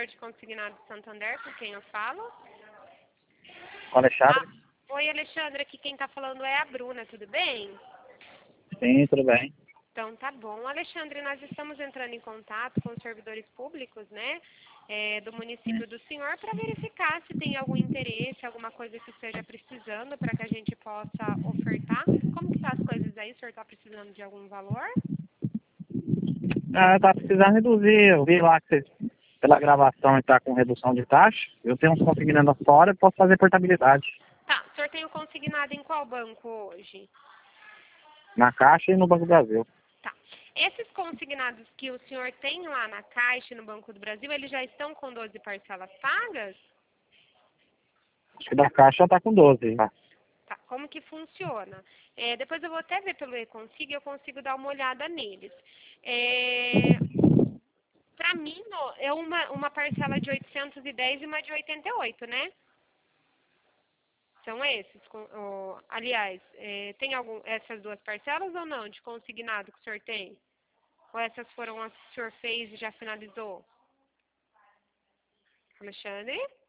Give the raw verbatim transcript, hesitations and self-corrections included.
corretor de consignado de Santander, com quem eu falo? Alexandre? Ah, oi, Alexandre, aqui quem está falando é a Bruna, tudo bem? Sim, tudo bem. Então tá bom. Alexandre, nós estamos entrando em contato com os servidores públicos, né, é, do município do senhor para verificar se tem algum interesse, alguma coisa que esteja precisando para que a gente possa ofertar. Como que tá as coisas aí? O senhor está precisando de algum valor? Ah, tá precisando reduzir. Eu vi lá que você, pela gravação, está com redução de taxa. Eu tenho uns consignados fora e posso fazer portabilidade. Tá, o senhor tem o consignado em qual banco hoje? Na Caixa e no Banco do Brasil. Tá. Esses consignados que o senhor tem lá na Caixa e no Banco do Brasil, eles já estão com doze parcelas pagas? Acho que da Caixa está com doze. Tá? Tá, como que funciona? É, depois eu vou até ver pelo e-consig e eu consigo dar uma olhada neles. É, para mim, no- é uma, uma parcela de oitocentos e dez e uma de oitenta e oito, né? São esses. com- ó, aliás, é, tem algum, essas duas parcelas ou não, de consignado que o senhor tem? Ou essas foram as que o senhor fez e já finalizou? Alexandre?